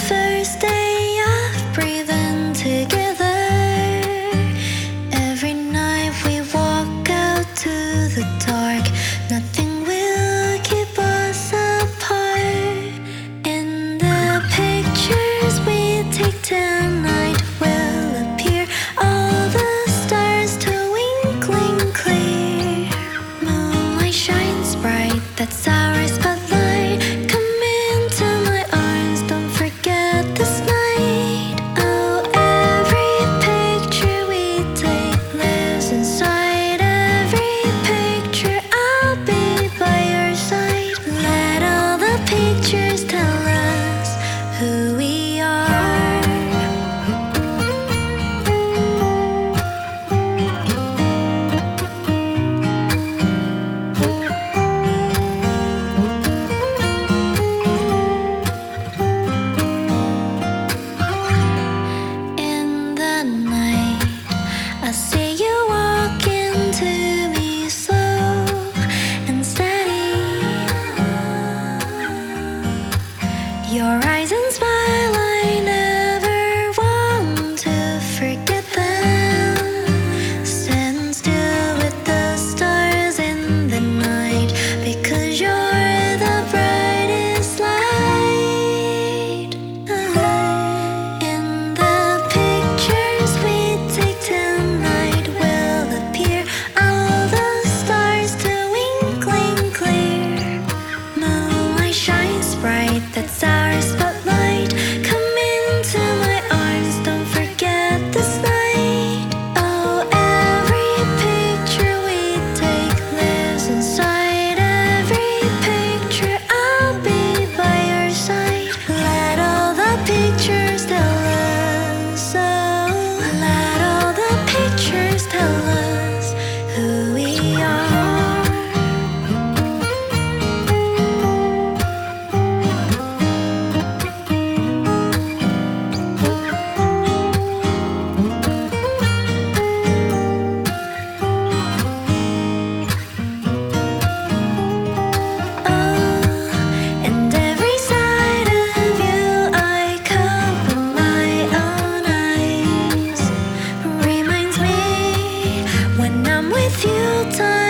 first day of breathing together. Every night we walk out to the dark. Nothing will keep us apart. In the pictures we take tonight will appear all the stars twinkling clear. Moonlight shines bright, that's our spotlight. Come into my arms, don't forget this night. Oh, every picture we take lives inside. Every picture I'll be by your side. Let all the pictures tell us who we are. In the night, I see you walk into me slow and steady. Your eyes and smile, I never want to forget them. Stand still with the stars in the night, because you're the brightest light. In the pictures we take tonight will appear all the stars twinkling clear. Moonlight shines bright, that's our spotlight. Come into my arms, don't forget this night. Oh, every picture we take lives inside. Every picture I'll be by your side. Let all the pictures tell us. Oh, let all the pictures tell us who we are. And every side of you I come with my own eyes. Reminds me when I'm with you, time